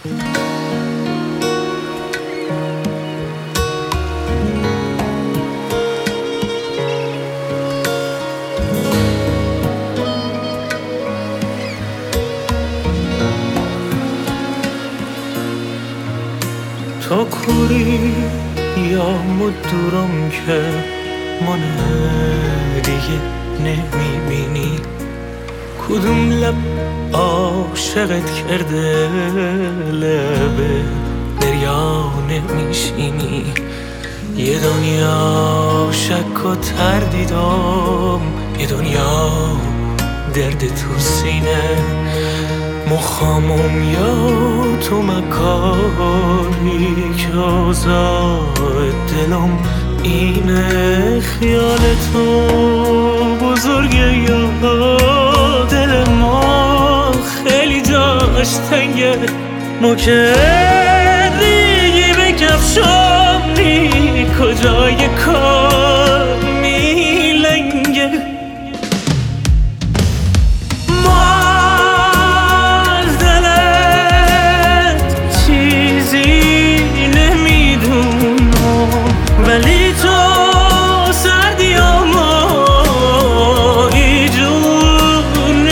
تو کوری یا مدورم که من دیگه نمیبینی، کدوم لب عاشقت کرده لبه دریا نمیشینی. یه دنیا شک و تردیدم، یه دنیا درد تو سینه، مخامم یا تو مکاری که آزاد دلم اینه. خیال تو بزرگه یا دل ما خیلی داشت تنگه، ما که دیگه بکفشانی کجای کار میلنگه. ولی تو سردی اما ایجور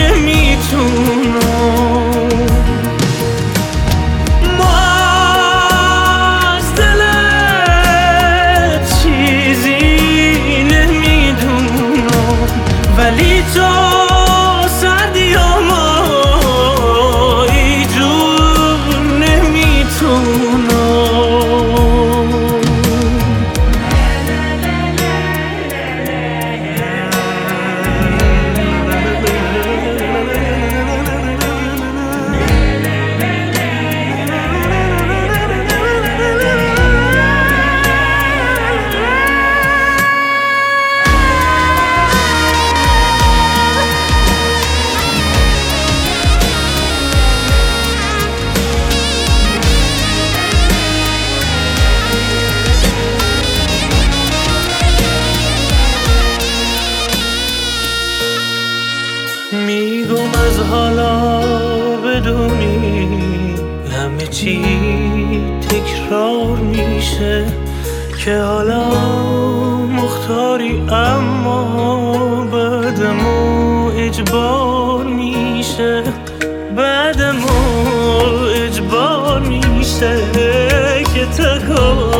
نمیتونم، ما از دلت چیزی نمیدونم، ولی تو سردی اما ایجور نمیتونم. میگم از حالا بدونی همه چی تکرار میشه، که حالا مختاری اما بعدمو اجبار میشه، بعدمو اجبار میشه که تکار